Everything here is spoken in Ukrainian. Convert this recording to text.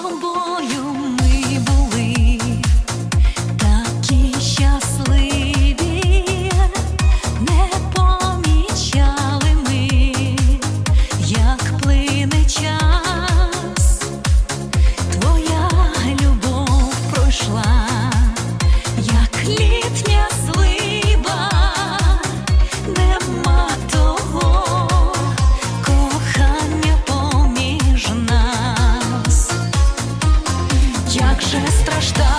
тобою ми були такі щасливі, не помічали ми, як плине час. Твоя любов пройшла, як літня злиба, нема того кохання поміж нас. Як же страждає